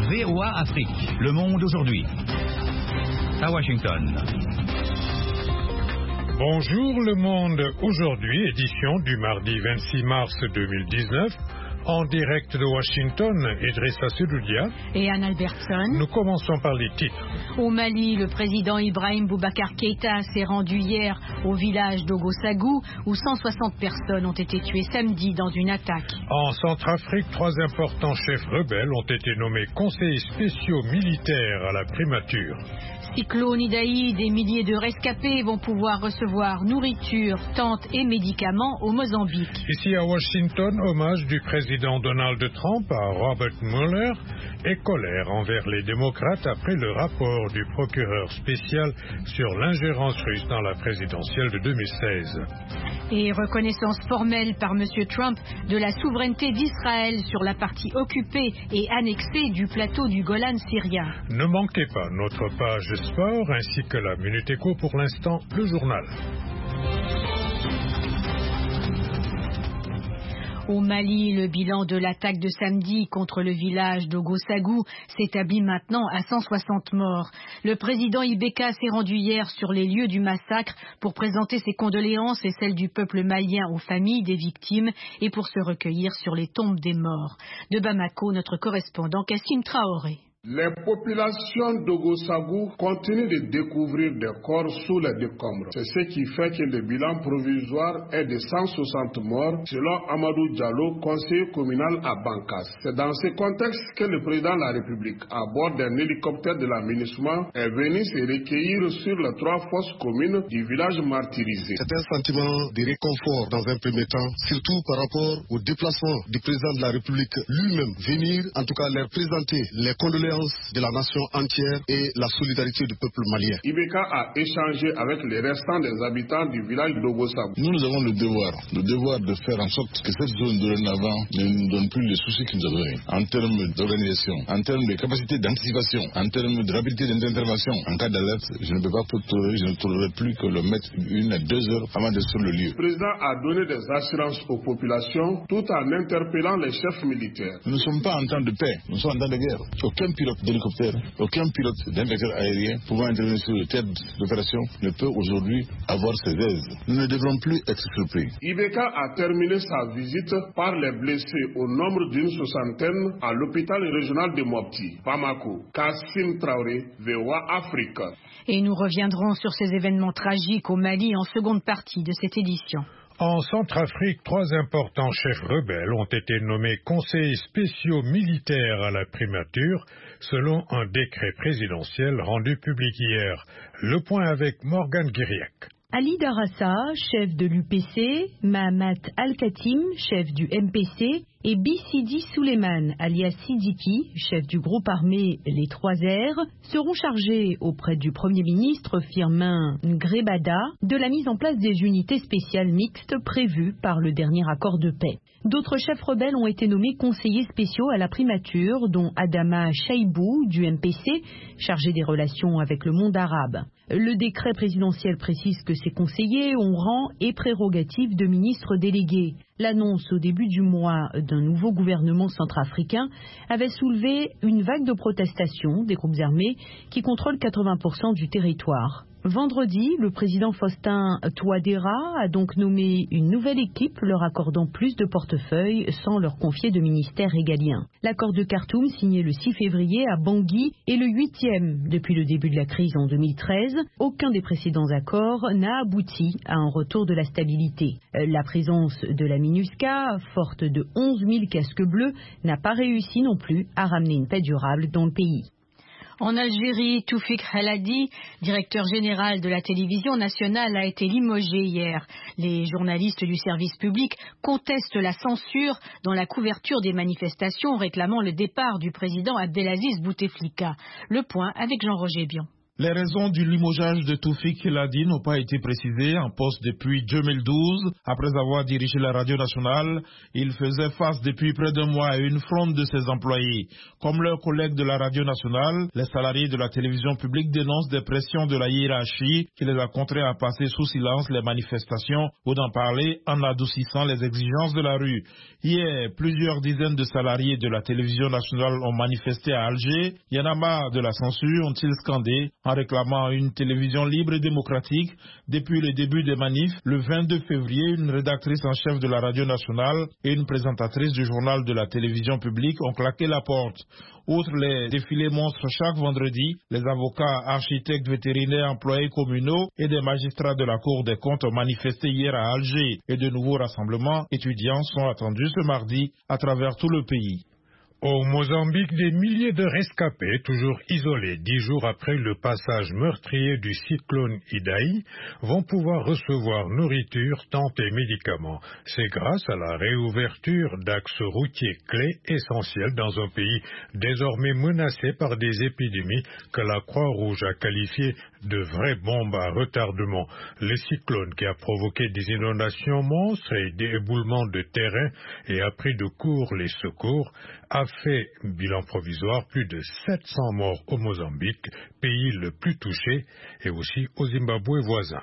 VOA Afrique, le monde aujourd'hui. À Washington. Bonjour le monde, aujourd'hui édition du mardi 26 mars 2019, en direct de Washington, Idrissa Seloudia et Anne Albertson. Nous commençons par les titres. Au Mali, le président Ibrahim Boubacar Keïta s'est rendu hier au village d'Ogosagou où 160 personnes ont été tuées samedi dans une attaque. En Centrafrique, 3 importants chefs rebelles ont été nommés conseillers spéciaux militaires à la primature. Cyclone Idaï, des milliers de rescapés vont pouvoir recevoir nourriture, tentes et médicaments au Mozambique. Ici à Washington, hommage du président Donald Trump à Robert Mueller et colère envers les démocrates après le rapport du procureur spécial sur l'ingérence russe dans la présidentielle de 2016. Et reconnaissance formelle par M. Trump de la souveraineté d'Israël sur la partie occupée et annexée du plateau du Golan syrien. Ne manquez pas notre page sport ainsi que la Minute Éco. Pour l'instant, le journal. Au Mali, le bilan de l'attaque de samedi contre le village d'Ogosagou s'établit maintenant à 160 morts. Le président Ibeka s'est rendu hier sur les lieux du massacre pour présenter ses condoléances et celles du peuple malien aux familles des victimes et pour se recueillir sur les tombes des morts. De Bamako, notre correspondant Kassim Traoré. Les populations d'Ogosagou continuent de découvrir des corps sous les décombres. C'est ce qui fait que le bilan provisoire est de 160 morts, selon Amadou Diallo, conseiller communal à Bankas. C'est dans ce contexte que le président de la République, à bord d'un hélicoptère de la MINUSMA, est venu se recueillir sur les 3 fosses communes du village martyrisé. C'est un sentiment de réconfort dans un premier temps, surtout par rapport au déplacement du président de la République lui-même, venir en tout cas leur présenter les condoléances de la nation entière et la solidarité du peuple malien. Ibeka a échangé avec les restants des habitants du village d'Ogosagou. Nous avons le devoir de faire en sorte que cette zone dorénavant ne nous donne plus les soucis que nous avons eu en termes d'organisation, en termes de capacité d'anticipation, en termes de rapidité d'intervention. En cas d'alerte, je ne peux pas tolérer, je ne tolérerai plus que le mettre 1 à 2 heures avant de sur le lieu. Le président a donné des assurances aux populations tout en interpellant les chefs militaires. Nous ne sommes pas en temps de paix, nous sommes en temps de guerre. Aucun pilote d'hélicoptère, aucun pilote d'un vecteur aérien pouvant intervenir sur le théâtre d'opération ne peut aujourd'hui avoir ses aises. Nous ne devrons plus être surpris. Ibeka a terminé sa visite par les blessés au nombre d'une 60aine à l'hôpital régional de Mopti, Bamako. Kassim Traoré, VOA Afrique. Et nous reviendrons sur ces événements tragiques au Mali en seconde partie de cette édition. En Centrafrique, 3 importants chefs rebelles ont été nommés conseillers spéciaux militaires à la primature, selon un décret présidentiel rendu public hier. Le point avec Morgane Guiriac. Ali Darassa, chef de l'UPC, Mahamat Al-Khatim, chef du MPC, et Bissidi Suleiman, alias Sidiki, chef du groupe armé Les 3R, seront chargés auprès du Premier ministre Firmin Ngrebada de la mise en place des unités spéciales mixtes prévues par le dernier accord de paix. D'autres chefs rebelles ont été nommés conseillers spéciaux à la primature, dont Adama Chaibou du MPC, chargé des relations avec le monde arabe. Le décret présidentiel précise que ces conseillers ont rang et prérogatives de ministres délégués. L'annonce au début du mois d'un nouveau gouvernement centrafricain avait soulevé une vague de protestations des groupes armés qui contrôlent 80% du territoire. Vendredi, le président Faustin Touadéra a donc nommé une nouvelle équipe leur accordant plus de portefeuilles sans leur confier de ministère régalien. L'accord de Khartoum signé le 6 février à Bangui est le 8e depuis le début de la crise en 2013. Aucun des précédents accords n'a abouti à un retour de la stabilité. La présence de la MINUSCA, forte de 11 000 casques bleus, n'a pas réussi non plus à ramener une paix durable dans le pays. En Algérie, Toufik Haladi, directeur général de la télévision nationale, a été limogé hier. Les journalistes du service public contestent la censure dans la couverture des manifestations réclamant le départ du président Abdelaziz Bouteflika. Le point avec Jean-Roger Bion. Les raisons du limogeage de Toufik Elhadi n'ont pas été précisées. En poste depuis 2012, après avoir dirigé la radio nationale, il faisait face depuis près d'un mois à une fronde de ses employés. Comme leurs collègues de la radio nationale, les salariés de la télévision publique dénoncent des pressions de la hiérarchie qui les a contraints à passer sous silence les manifestations ou d'en parler en adoucissant les exigences de la rue. Hier, plusieurs dizaines de salariés de la télévision nationale ont manifesté à Alger. Y en a marre de la censure, ont-ils scandé, en réclamant une télévision libre et démocratique. Depuis le début des manifs, le 22 février, une rédactrice en chef de la radio nationale et une présentatrice du journal de la télévision publique ont claqué la porte. Outre les défilés monstres chaque vendredi, les avocats, architectes, vétérinaires, employés communaux et des magistrats de la Cour des comptes ont manifesté hier à Alger et de nouveaux rassemblements étudiants sont attendus ce mardi à travers tout le pays. Au Mozambique, des milliers de rescapés, toujours isolés 10 jours après le passage meurtrier du cyclone Idai, vont pouvoir recevoir nourriture, tentes et médicaments. C'est grâce à la réouverture d'axes routiers clés essentiels dans un pays désormais menacé par des épidémies que la Croix-Rouge a qualifiées de vraies bombes à retardement. Le cyclone qui a provoqué des inondations monstres et des éboulements de terrain et a pris de court les secours a fait, bilan provisoire, plus de 700 morts au Mozambique, pays le plus touché, et aussi au Zimbabwe voisin.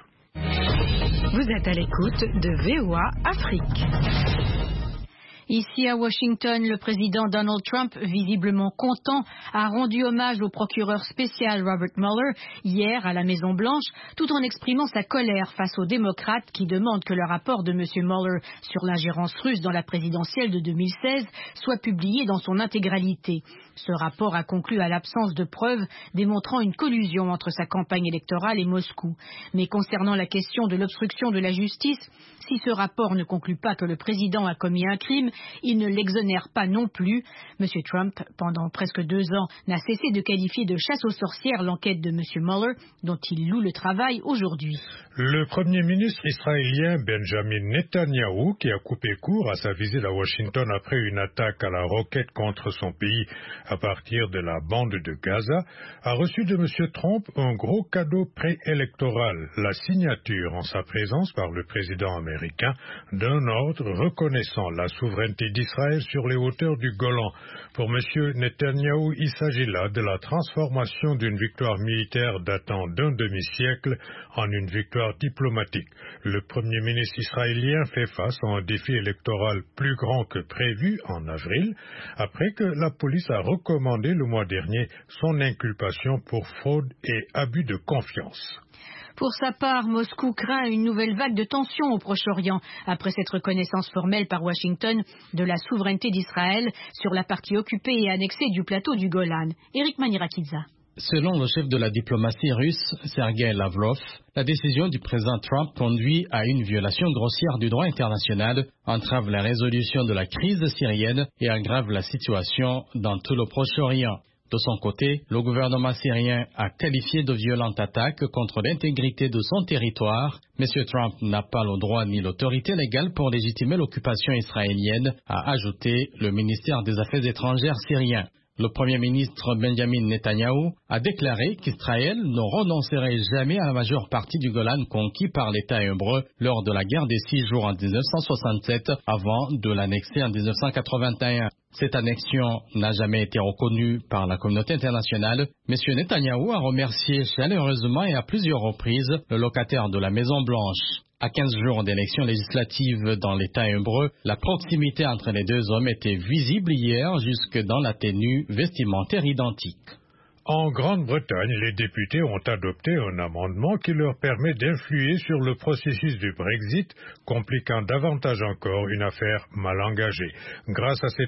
Vous êtes à l'écoute de VOA Afrique. Ici à Washington, le président Donald Trump, visiblement content, a rendu hommage au procureur spécial Robert Mueller hier à la Maison-Blanche, tout en exprimant sa colère face aux démocrates qui demandent que le rapport de M. Mueller sur l'ingérence russe dans la présidentielle de 2016 soit publié dans son intégralité. Ce rapport a conclu à l'absence de preuves démontrant une collusion entre sa campagne électorale et Moscou. Mais concernant la question de l'obstruction de la justice, si ce rapport ne conclut pas que le président a commis un crime, il ne l'exonère pas non plus. M. Trump, pendant presque 2 ans, n'a cessé de qualifier de chasse aux sorcières l'enquête de M. Mueller, dont il loue le travail aujourd'hui. Le Premier ministre israélien Benjamin Netanyahou, qui a coupé court à sa visite à Washington après une attaque à la roquette contre son pays à partir de la bande de Gaza, a reçu de M. Trump un gros cadeau préélectoral, la signature en sa présence par le président américain d'un ordre reconnaissant la souveraineté d'Israël sur les hauteurs du Golan. Pour M. Netanyahou, il s'agit là de la transformation d'une victoire militaire datant d'un demi-siècle en une victoire diplomatique. Le Premier ministre israélien fait face à un défi électoral plus grand que prévu en avril, après que la police a recommandé le mois dernier son inculpation pour fraude et abus de confiance. Pour sa part, Moscou craint une nouvelle vague de tensions au Proche-Orient après cette reconnaissance formelle par Washington de la souveraineté d'Israël sur la partie occupée et annexée du plateau du Golan. Eric Manirakidza. Selon le chef de la diplomatie russe, Sergei Lavrov, la décision du président Trump conduit à une violation grossière du droit international, entrave la résolution de la crise syrienne et aggrave la situation dans tout le Proche-Orient. De son côté, le gouvernement syrien a qualifié de violente attaque contre l'intégrité de son territoire. M. Trump n'a pas le droit ni l'autorité légale pour légitimer l'occupation israélienne, a ajouté le ministère des Affaires étrangères syrien. Le Premier ministre Benjamin Netanyahou a déclaré qu'Israël ne renoncerait jamais à la majeure partie du Golan conquis par l'État hébreu lors de la guerre des 6 jours en 1967 avant de l'annexer en 1981. Cette annexion n'a jamais été reconnue par la communauté internationale. M. Netanyahou a remercié chaleureusement et à plusieurs reprises le locataire de la Maison-Blanche. À 15 jours d'élections législatives dans l'État hébreu, la proximité entre les deux hommes était visible hier jusque dans la tenue vestimentaire identique. En Grande-Bretagne, les députés ont adopté un amendement qui leur permet d'influer sur le processus du Brexit, compliquant davantage encore une affaire mal engagée. Grâce à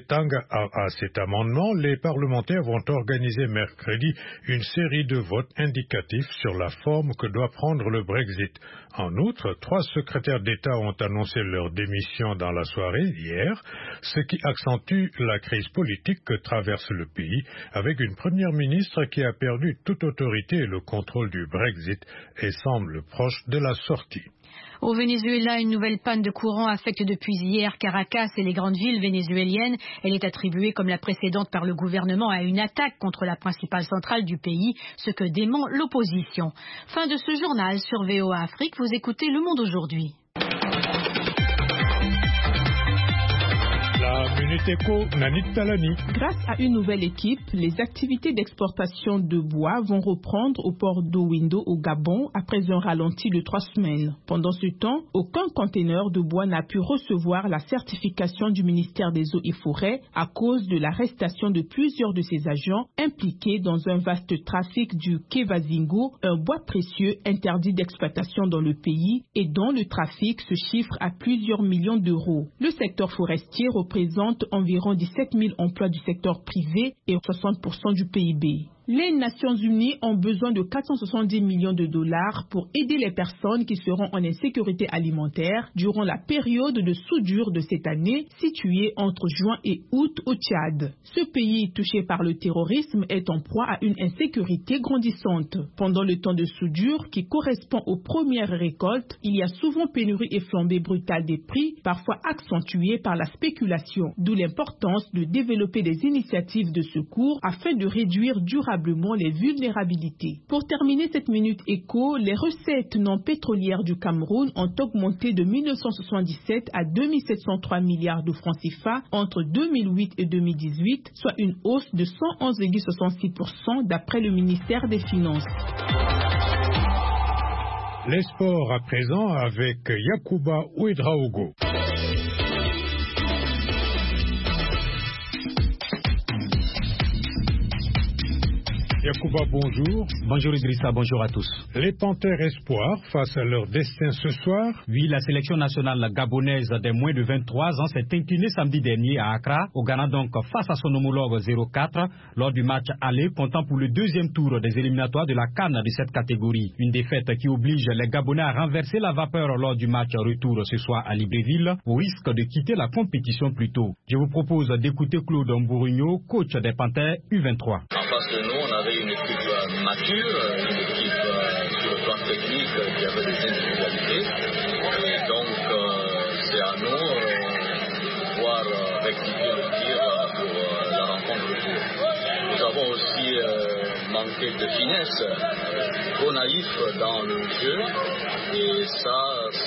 cet amendement, les parlementaires vont organiser mercredi une série de votes indicatifs sur la forme que doit prendre le Brexit. En outre, 3 secrétaires d'État ont annoncé leur démission dans la soirée hier, ce qui accentue la crise politique que traverse le pays, avec une première ministre qui a perdu toute autorité et le contrôle du Brexit et semble proche de la sortie. Au Venezuela, une nouvelle panne de courant affecte depuis hier Caracas et les grandes villes vénézuéliennes. Elle est attribuée, comme la précédente, par le gouvernement à une attaque contre la principale centrale du pays, ce que dément l'opposition. Fin de ce journal sur VOA Afrique. Vous écoutez Le Monde aujourd'hui. Minute Éco, Nanit Talani. Grâce à une nouvelle équipe, les activités d'exportation de bois vont reprendre au port d'Owindo au Gabon après un ralenti de 3 semaines. Pendant ce temps, aucun conteneur de bois n'a pu recevoir la certification du ministère des Eaux et Forêts à cause de l'arrestation de plusieurs de ses agents impliqués dans un vaste trafic du Kevazingo, un bois précieux interdit d'exploitation dans le pays et dont le trafic se chiffre à plusieurs millions d'euros. Le secteur forestier représente environ 17 000 emplois du secteur privé et 60% du PIB. Les Nations Unies ont besoin de 470 millions de dollars pour aider les personnes qui seront en insécurité alimentaire durant la période de soudure de cette année, située entre juin et août au Tchad. Ce pays touché par le terrorisme est en proie à une insécurité grandissante. Pendant le temps de soudure, qui correspond aux premières récoltes, il y a souvent pénurie et flambée brutale des prix, parfois accentuée par la spéculation, d'où l'importance de développer des initiatives de secours afin de réduire durablement les vulnérabilités. Pour terminer cette minute éco, les recettes non pétrolières du Cameroun ont augmenté de 1977 à 2703 milliards de francs CFA entre 2008 et 2018, soit une hausse de 111,66% d'après le ministère des Finances. Les sports à présent avec Yacouba Ouedraogo. Yacouba, bonjour. Bonjour Idrissa, bonjour à tous. Les Panthères Espoirs face à leur destin ce soir. Oui, la sélection nationale gabonaise des moins de 23 ans s'est inclinée samedi dernier à Accra, au Ghana donc face à son homologue 0-4 lors du match aller comptant pour le deuxième tour des éliminatoires de la CAN de cette catégorie. Une défaite qui oblige les Gabonais à renverser la vapeur lors du match retour ce soir à Libreville au risque de quitter la compétition plus tôt. Je vous propose d'écouter Claude Mbourigno, coach des Panthères U23. En face de nous, on avait une équipe mature, une équipe sur le plan technique qui avait des individualités. Et donc, c'est à nous de pouvoir rectifier le tir pour la rencontre retour. Nous avons aussi manqué de finesse, trop naïf dans le jeu. Et ça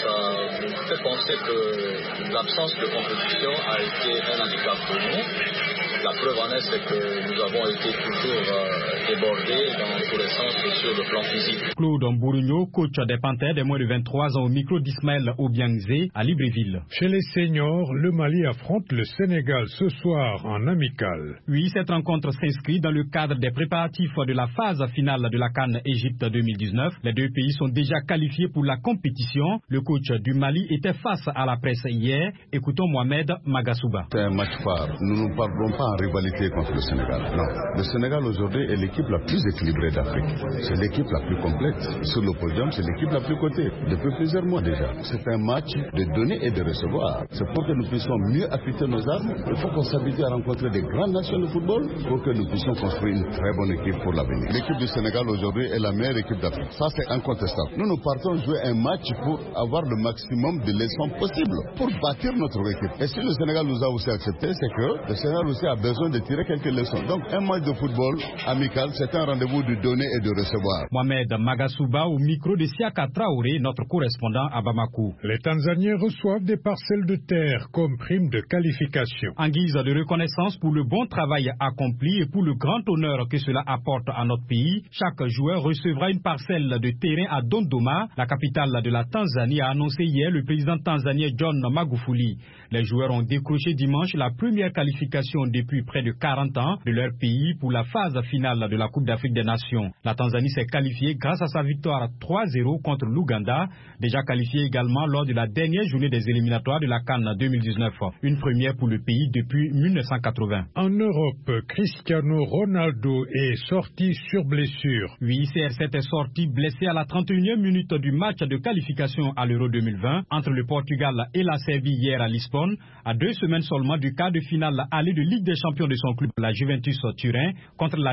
nous fait penser que l'absence de compétition a été un handicap pour nous. La preuve en est, c'est que nous avons été toujours débordés dans tous les sens sur le plan physique. Claude Mbourigno, coach des Panthères des moins de 23 ans au micro d'Ismaël Obiangzé à Libreville. Chez les seniors, le Mali affronte le Sénégal ce soir en amical. Oui, cette rencontre s'inscrit dans le cadre des préparatifs de la phase finale de la CAN Égypte 2019. Les deux pays sont déjà qualifiés pour la compétition. Le coach du Mali était face à la presse hier. Écoutons Mohamed Magasouba. C'est un match phare. Nous ne parlons pas en rivalité contre le Sénégal. Non. Le Sénégal aujourd'hui est l'équipe la plus équilibrée d'Afrique. C'est l'équipe la plus complète. Sur le podium, c'est l'équipe la plus cotée. Depuis plusieurs mois déjà. C'est un match de donner et de recevoir. C'est pour que nous puissions mieux affûter nos armes. Il faut qu'on s'habitue à rencontrer des grandes nations de football pour que nous puissions construire une très bonne équipe pour l'avenir. L'équipe du Sénégal aujourd'hui est la meilleure équipe d'Afrique. Ça, c'est incontestable. Nous partons jouer un match pour avoir le maximum de leçons possibles pour bâtir notre équipe. Et si le Sénégal nous a aussi accepté, c'est que le Sénégal aussi a besoin de tirer quelques leçons. Donc, un match de football amical, c'est un rendez-vous de donner et de recevoir. Mohamed Magasouba au micro de Siaka Traoré, notre correspondant à Bamako. Les Tanzaniens reçoivent des parcelles de terre comme prime de qualification. En guise de reconnaissance pour le bon travail accompli et pour le grand honneur que cela apporte à notre pays, chaque joueur recevra une parcelle de terrain à Dodoma, la capitale de la Tanzanie, a annoncé hier le président tanzanien John Magufuli. Les joueurs ont décroché dimanche la première qualification depuis près de 40 ans de leur pays pour la phase finale de la Coupe d'Afrique des Nations. La Tanzanie s'est qualifiée grâce à sa victoire 3-0 contre l'Ouganda, déjà qualifiée également lors de la dernière journée des éliminatoires de la CAN 2019. Une première pour le pays depuis 1980. En Europe, Cristiano Ronaldo est sorti sur blessure. Oui, CR7 est sorti blessé à la 31e minute du match de qualification à l'Euro 2020 entre le Portugal et la Serbie hier à Lisbonne, à 2 semaines seulement du quart de finale aller de Ligue des Champions de son club, la Juventus Turin, contre l'Ajax Amsterdam.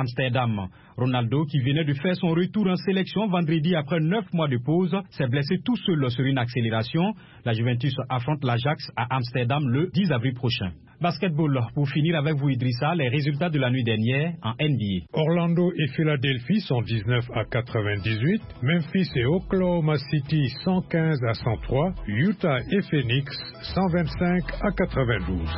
Amsterdam. Ronaldo, qui venait de faire son retour en sélection vendredi après 9 mois de pause, s'est blessé tout seul sur une accélération. La Juventus affronte l'Ajax à Amsterdam le 10 avril prochain. Basketball, pour finir avec vous Idrissa, les résultats de la nuit dernière en NBA. Orlando et Philadelphie sont 19 à 98, Memphis et Oklahoma City 115 à 103, Utah et Phoenix 125 à 92.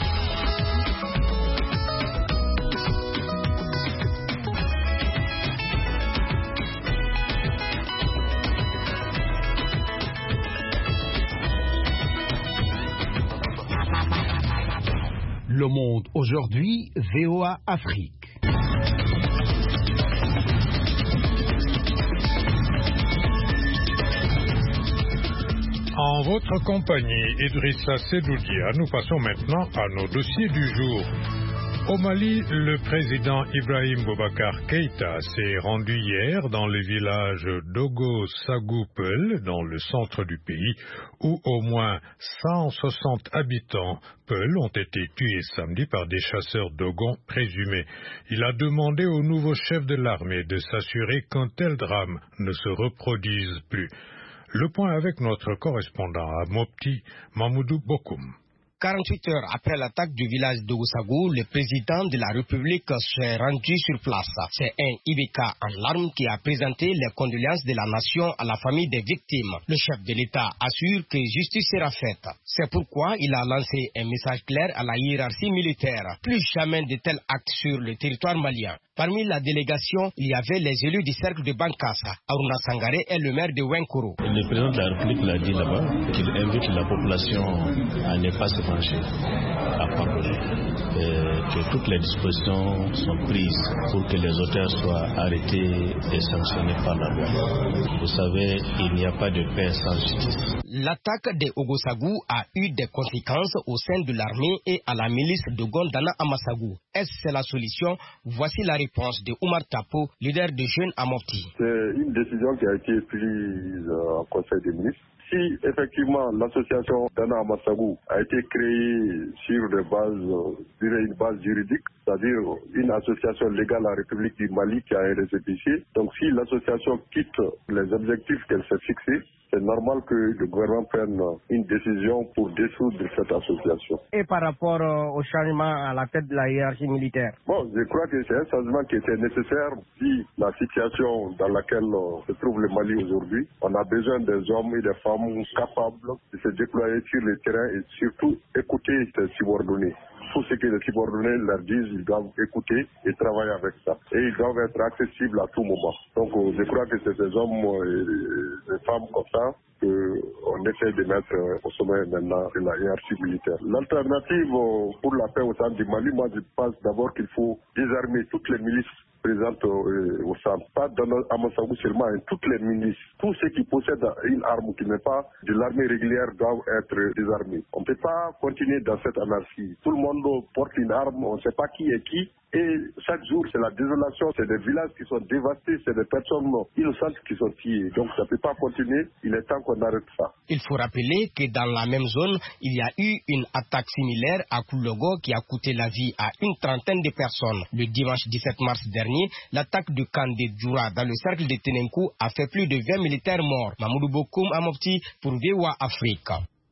Le Monde aujourd'hui, VOA Afrique. En votre compagnie, Idrissa Sedoudia, nous passons maintenant à nos dossiers du jour. Au Mali, le président Ibrahim Boubacar Keïta s'est rendu hier dans le village d'Ogo-Sagou-Peul, dans le centre du pays, où au moins 160 habitants Peul ont été tués samedi par des chasseurs Dogon présumés. Il a demandé au nouveau chef de l'armée de s'assurer qu'un tel drame ne se reproduise plus. Le point avec notre correspondant à Mopti, Mamoudou Bokoum. 48 heures après l'attaque du village d'Ogo-Sagou, le président de la République s'est rendu sur place. C'est un Ibeka en larmes qui a présenté les condoléances de la nation à la famille des victimes. Le chef de l'État assure que justice sera faite. C'est pourquoi il a lancé un message clair à la hiérarchie militaire. Plus jamais de tels actes sur le territoire malien. Parmi la délégation, il y avait les élus du cercle de Bankassa. Aruna Sangare est le maire de Wenkoro. Le président de la République l'a dit là-bas, qu'il invite la population à ne pas se pencher, à pardonner. Que toutes les dispositions sont prises pour que les auteurs soient arrêtés et sanctionnés par la loi. Vous savez, il n'y a pas de paix sans justice. L'attaque de Ogo-Sagou a eu des conséquences au sein de l'armée et à la milice de Gondana Amassagou. Est-ce la solution? Voici la réponse de Oumar Tapo, leader de Jeunes à Mopti. C'est une décision qui a été prise en Conseil des ministres. Si effectivement l'association Dana Amassagou a été créée sur des bases, une base juridique, c'est-à-dire une association légale à la République du Mali qui a un récépissé, donc si l'association quitte les objectifs qu'elle s'est fixés, c'est normal que le gouvernement prenne une décision pour dissoudre cette association. Et par rapport au changement à la tête de la hiérarchie militaire? Bon, je crois que c'est un changement qui était nécessaire si la situation dans laquelle se trouve le Mali aujourd'hui. On a besoin des hommes et des femmes capables de se déployer sur le terrain et surtout écouter ses subordonnés. Tout ce que les subordonnés leur disent, ils doivent écouter et travailler avec ça. Et ils doivent être accessibles à tout moment. Donc je crois que c'est des hommes et des femmes comme ça qu'on essaie de mettre au sommet maintenant de la hiérarchie militaire. L'alternative pour la paix au centre du Mali, moi je pense d'abord qu'il faut désarmer toutes les milices présentes au centre. Pas dans Amassagou seulement, toutes les milices. Tous ceux qui possèdent une arme qui n'est pas de l'armée régulière doivent être désarmés. On ne peut pas continuer dans cette anarchie. Tout le monde porte une arme, on ne sait pas qui est qui. Et chaque jour, c'est la désolation, c'est des villages qui sont dévastés, c'est des personnes innocentes qui sont tuées. Donc ça ne peut pas continuer, il est temps qu'on arrête ça. Il faut rappeler que dans la même zone, il y a eu une attaque similaire à Koulogo qui a coûté la vie à une trentaine de personnes. Le dimanche 17 mars dernier, l'attaque du camp de Djoura dans le cercle de Tenenkou a fait plus de 20 militaires morts. Mamoudou Bokoum Amopti pour VOA Afrique.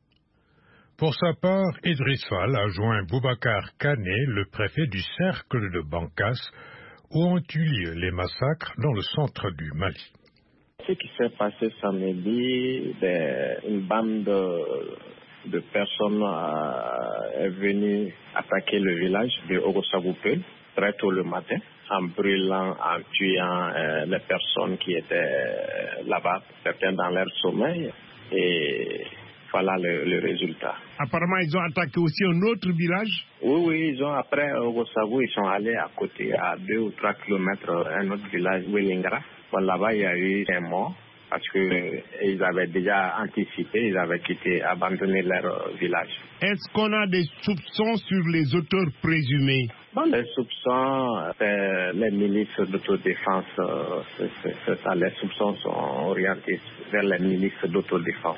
Pour sa part, Idriss Fall a joint Boubacar Kané, le préfet du cercle de Bankas, où ont eu lieu les massacres dans le centre du Mali. Ce qui s'est passé samedi, une bande de personnes est venue attaquer le village de Ogo-Sagou-Peul très tôt le matin, en brûlant, en tuant les personnes qui étaient là-bas, certains dans leur sommeil, et voilà le résultat. Apparemment, ils ont attaqué aussi un autre village? Oui, ils ont, après Ogo-Sagou, ils sont allés à côté, à 2 ou 3 kilomètres, un autre village, Wellingra. Bon, là-bas, il y a eu un mort, parce qu'ils avaient déjà anticipé, ils avaient abandonné leur village. Est-ce qu'on a des soupçons sur les auteurs présumés? Bon, les soupçons, c'est les milices d'autodéfense, c'est ça, les soupçons sont orientés vers les milices d'autodéfense.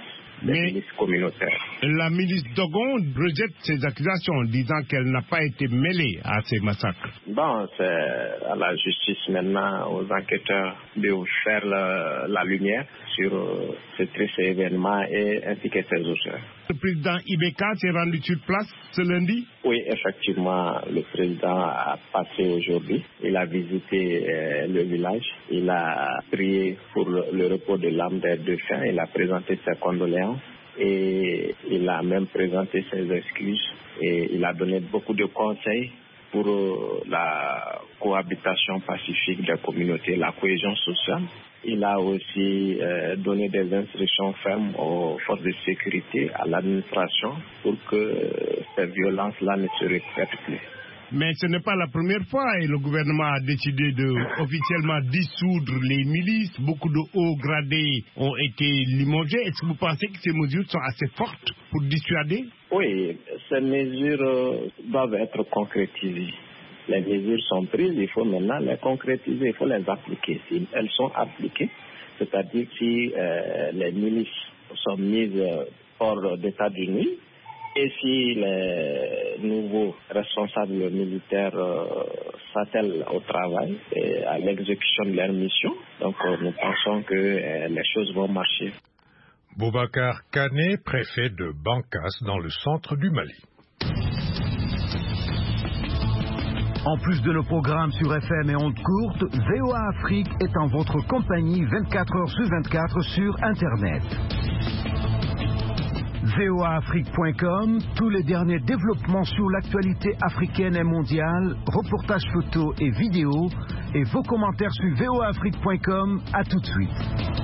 milices communautaires. La milice Dogon rejette ces accusations, disant qu'elle n'a pas été mêlée à ces massacres. Bon, c'est à la justice maintenant, aux enquêteurs, de faire la lumière sur ce triste événement et impliquer ses auteurs. Le président Ibeka s'est rendu sur place ce lundi? Oui, effectivement, le président a passé aujourd'hui. Il a visité le village. Il a prié pour le repos de l'âme des défunts. Il a présenté ses condoléances et il a même présenté ses excuses. Et il a donné beaucoup de conseils pour la cohabitation pacifique des communautés, la cohésion sociale. Il a aussi donné des instructions fermes aux forces de sécurité, à l'administration, pour que ces violences-là ne se répètent plus. Mais ce n'est pas la première fois et le gouvernement a décidé de officiellement dissoudre les milices. Beaucoup de hauts gradés ont été limogés. Est-ce que vous pensez que ces mesures sont assez fortes pour dissuader? Oui, ces mesures doivent être concrétisées. Les mesures sont prises, il faut maintenant les concrétiser, il faut les appliquer. Si elles sont appliquées, c'est-à-dire si les milices sont mises hors d'état de nuit, et si les nouveaux responsables militaires s'attellent au travail et à l'exécution de leur mission, donc nous pensons que les choses vont marcher. Boubacar Kane, préfet de Bankas dans le centre du Mali. En plus de nos programmes sur FM et ondes courtes, VOA Afrique est en votre compagnie 24 heures sur 24 sur Internet. voaafrique.com, tous les derniers développements sur l'actualité africaine et mondiale, reportages photos et vidéos, et vos commentaires sur voaafrique.com. À tout de suite.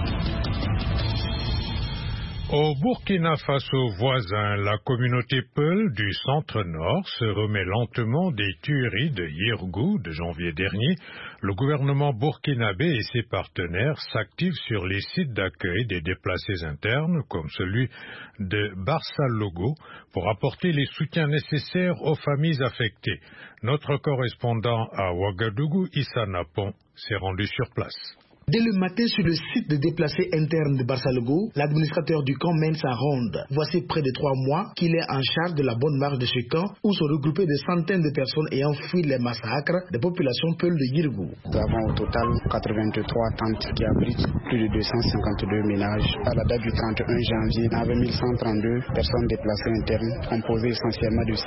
Au Burkina Faso voisin, la communauté Peul du centre-nord se remet lentement des tueries de Yirgou de janvier dernier. Le gouvernement burkinabé et ses partenaires s'activent sur les sites d'accueil des déplacés internes, comme celui de Barça-Logo, pour apporter les soutiens nécessaires aux familles affectées. Notre correspondant à Ouagadougou, Issa Napon, s'est rendu sur place. Dès le matin, sur le site de déplacés internes de Barça-Logo, l'administrateur du camp mène sa ronde. Voici près de 3 mois qu'il est en charge de la bonne marche de ce camp où sont regroupées des centaines de personnes ayant fui les massacres des populations Peul de Yirgou. Nous avons au total 83 tentes qui abritent plus de 252 ménages. À la date du 31 janvier, il y avait 1132 personnes déplacées internes, composées essentiellement de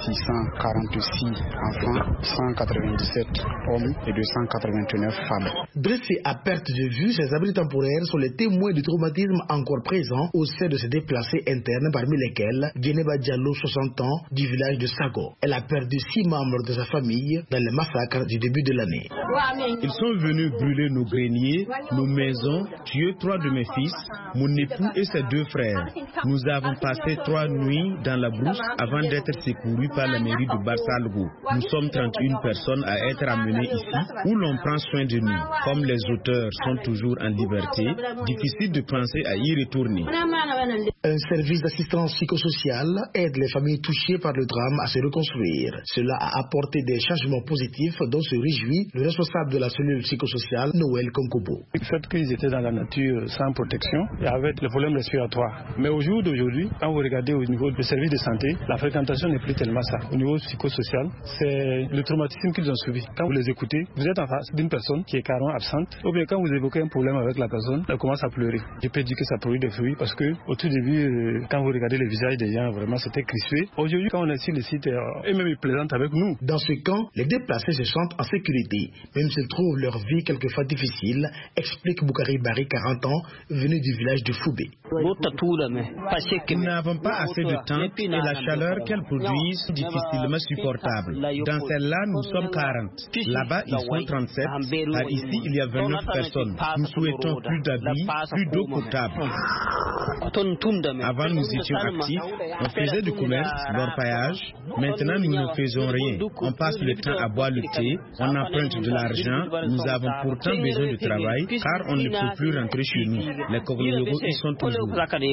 646 enfants, 197 hommes et 289 femmes. Dressés à perte de vue, ces abris temporaires sont les témoins du traumatisme encore présent au sein de ces déplacés internes, parmi lesquels Djeneba Diallo, 60 ans, du village de Sago. Elle a perdu 6 membres de sa famille dans le massacre du début de l'année. Ils sont venus brûler nos greniers, nos maisons, tuer 3 de mes fils, mon époux et ses 2 frères. Nous avons passé 3 nuits dans la brousse avant d'être secourus par la mairie de Barça-Logo. Nous sommes 31 personnes à être amenées ici, où l'on prend soin de nous. Comme les auteurs sont toujours en liberté, difficile de penser à y retourner. Un service d'assistance psychosociale aide les familles touchées par le drame à se reconstruire. Cela a apporté des changements positifs dont se réjouit le responsable de la cellule psychosociale, Noël Konkobo. Le fait qu'ils étaient dans la nature sans protection et avec le problème respiratoire. Mais au jour d'aujourd'hui, quand vous regardez au niveau du service de santé, la fréquentation n'est plus tellement ça. Au niveau psychosocial, c'est le traumatisme qu'ils ont subi. Quand vous les écoutez, vous êtes en face d'une personne qui est carrément absente, ou bien quand vous évoquez un problème avec la personne, elle commence à pleurer. Je peux dire que ça produit des fruits parce que au tout début, quand vous regardez les visages des gens, vraiment c'était crispé. Aujourd'hui, quand on est sur le site, et même ils plaisantent avec nous. Dans ce camp, les déplacés se sentent en sécurité, même s'ils trouvent leur vie quelquefois difficile, explique Boukari Bari, 40 ans, venu du village de Foubé. Nous n'avons pas assez de temps et la chaleur qu'elles produisent est difficilement supportable. Dans celle-là, nous sommes 40. Là-bas, ils sont 37. Car ici, il y a 29 personnes. Nous souhaitons plus d'habits, plus d'eau potable. Avant, nous étions actifs. On faisait du commerce, l'orpaillage. Maintenant, nous ne faisons rien. On passe le temps à boire le thé. On emprunte de l'argent. Nous avons pourtant besoin de travail car on ne peut plus rentrer chez nous. Les Cogologos y sont toujours.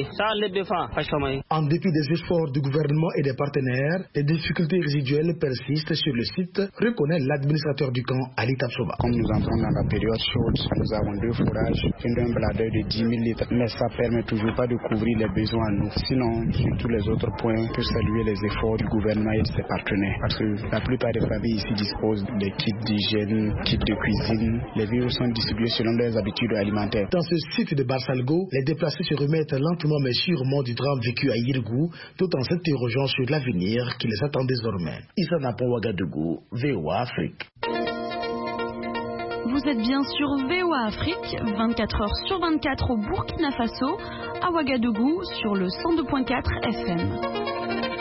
En dépit des efforts du gouvernement et des partenaires, les difficultés résiduelles persistent sur le site, reconnaît l'administrateur du camp, Ali Tapsoba. Comme nous entrons dans la période chaude, nous avons avons 2 fourrages, un bladeur de 10 000 litres, mais ça permet toujours pas de couvrir les besoins à nous. Sinon, sur tous les autres points, on peut saluer les efforts du gouvernement et de ses partenaires, parce que la plupart des familles ici disposent des kits d'hygiène, kits de cuisine. Les vivres sont distribués selon leurs habitudes alimentaires. Dans ce site de Barsalgo, les déplacés se remettent lentement mais sûrement du drame vécu à Yirgou, tout en s'interrogeant sur l'avenir qui les attend désormais. Issa Napo Ouagadougou, VOA Afrique. Vous êtes bien sur VOA Afrique, 24 heures sur 24 au Burkina Faso, à Ouagadougou sur le 102.4 FM.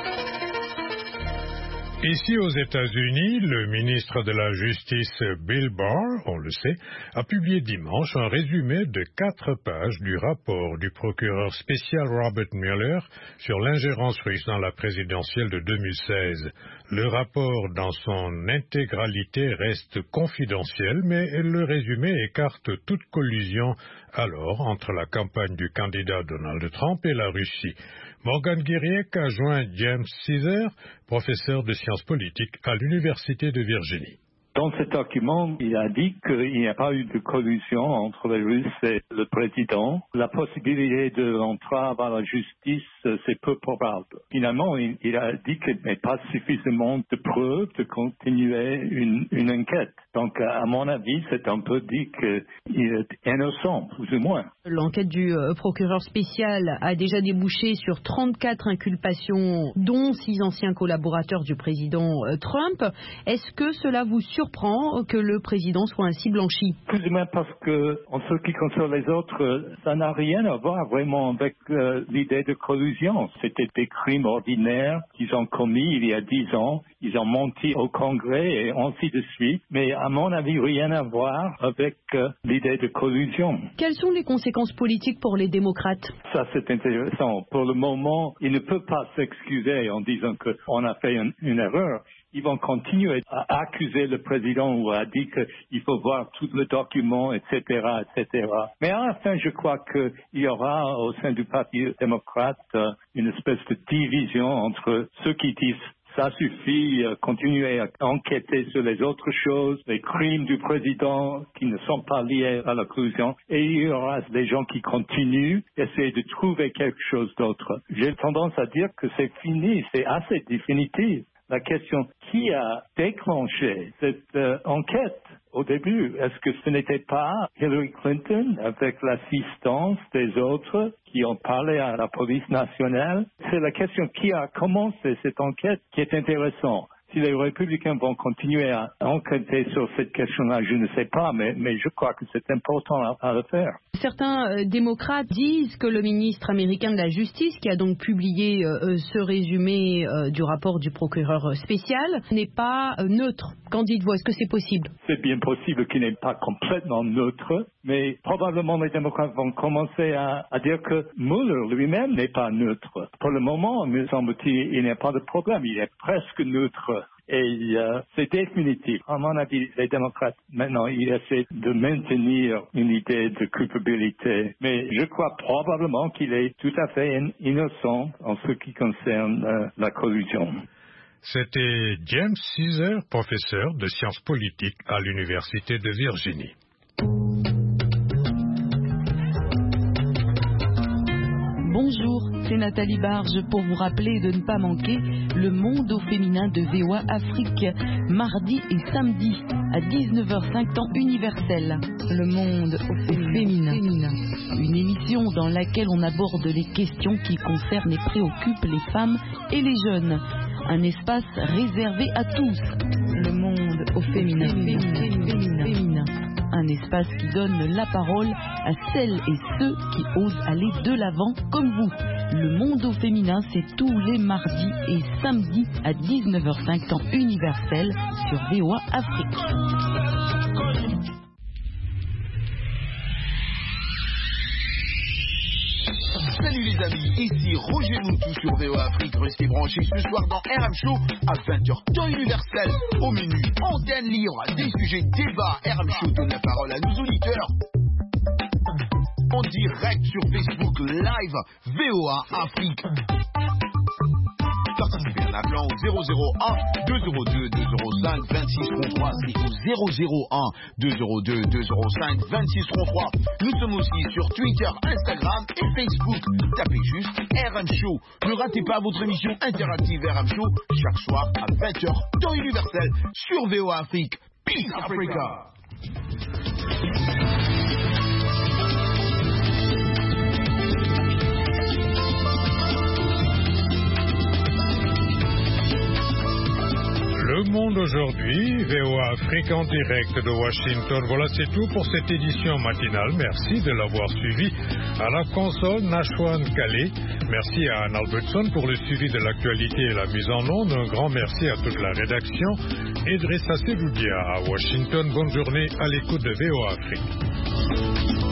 Ici aux États-Unis, le ministre de la Justice Bill Barr, on le sait, a publié dimanche un résumé de 4 pages du rapport du procureur spécial Robert Mueller sur l'ingérence russe dans la présidentielle de 2016. Le rapport dans son intégralité reste confidentiel, mais le résumé écarte toute collusion alors entre la campagne du candidat Donald Trump et la Russie. Morgan Guiriec a joint James Caesar, professeur de sciences politiques à l'Université de Virginie. Dans ce document, il a dit qu'il n'y a pas eu de collusion entre les Russes et le président. La possibilité de l'entrave à la justice, c'est peu probable. Finalement, il a dit qu'il n'y a pas suffisamment de preuves de continuer une enquête. Donc, à mon avis, c'est un peu dit qu'il est innocent, plus ou moins. L'enquête du procureur spécial a déjà débouché sur 34 inculpations, dont 6 anciens collaborateurs du président Trump. Est-ce que cela vous surprend que le président soit ainsi blanchi? Plus ou moins parce que, en ce qui concerne les autres, ça n'a rien à voir vraiment avec l'idée de collusion. C'était des crimes ordinaires qu'ils ont commis il y a 10 ans. Ils ont menti au Congrès et ainsi de suite. Mais à mon avis, rien à voir avec l'idée de collusion. Quelles sont les conséquences politiques pour les démocrates? Ça, c'est intéressant. Pour le moment, ils ne peuvent pas s'excuser en disant qu'on a fait une erreur. Ils vont continuer à accuser le président ou à dire qu'il faut voir tout le document, etc., etc. Mais à la fin, je crois qu'il y aura au sein du Parti démocrate une espèce de division entre ceux qui disent ça suffit, continuer à enquêter sur les autres choses, les crimes du président qui ne sont pas liés à la collusion. Et il y aura des gens qui continuent à essayer de trouver quelque chose d'autre. J'ai tendance à dire que c'est fini, c'est assez définitif. La question, qui a déclenché cette enquête au début? Est-ce que ce n'était pas Hillary Clinton avec l'assistance des autres qui ont parlé à la police nationale? C'est la question, qui a commencé cette enquête qui est intéressante. Si les républicains vont continuer à enquêter sur cette question-là, je ne sais pas, mais je crois que c'est important à le faire. Certains démocrates disent que le ministre américain de la Justice, qui a donc publié ce résumé du rapport du procureur spécial, n'est pas neutre. Qu'en dites-vous? Est-ce que c'est possible? C'est bien possible qu'il n'est pas complètement neutre, mais probablement les démocrates vont commencer à dire que Mueller lui-même n'est pas neutre. Pour le moment, me semble-t-il, il n'y a pas de problème. Il est presque neutre. Et c'est définitif. À mon avis, les démocrates, maintenant, ils essaient de maintenir une idée de culpabilité. Mais je crois probablement qu'il est tout à fait innocent en ce qui concerne la collusion. C'était James Caesar, professeur de sciences politiques à l'Université de Virginie. Bonjour, c'est Nathalie Barge pour vous rappeler de ne pas manquer le monde au féminin de VOA Afrique, mardi et samedi à 19h05 temps universel. Le monde au féminin. Une émission dans laquelle on aborde les questions qui concernent et préoccupent les femmes et les jeunes. Un espace réservé à tous. Le monde au féminin. Un espace qui donne la parole à celles et ceux qui osent aller de l'avant comme vous. Le monde au féminin, c'est tous les mardis et samedis à 19h05 temps universel sur VOA Afrique. Salut les amis, ici Roger Moutou sur VOA Afrique. Restez branchés ce soir dans RM Show à 20h temps universel. Au menu, antenne libre, des sujets débats. RM Show donne la parole à nos auditeurs. En direct sur Facebook Live, VOA Afrique. participer en appelant au 001 202 205 26 33. C'est au 001 202 205 26 33. Nous sommes aussi sur Twitter, Instagram et Facebook. Tapez juste RM Show. Ne ratez pas votre émission interactive RM Show chaque soir à 20h, temps universel sur VOA Afrique. Peace Africa. Le Monde aujourd'hui, VOA Afrique en direct de Washington. Voilà, c'est tout pour cette édition matinale. Merci de l'avoir suivi. À la console, Nashwan Kale. Merci à Anne Albertson pour le suivi de l'actualité et la mise en onde. Un grand merci à toute la rédaction. Idrissa Seloudia à Washington. Bonne journée à l'écoute de VOA Afrique.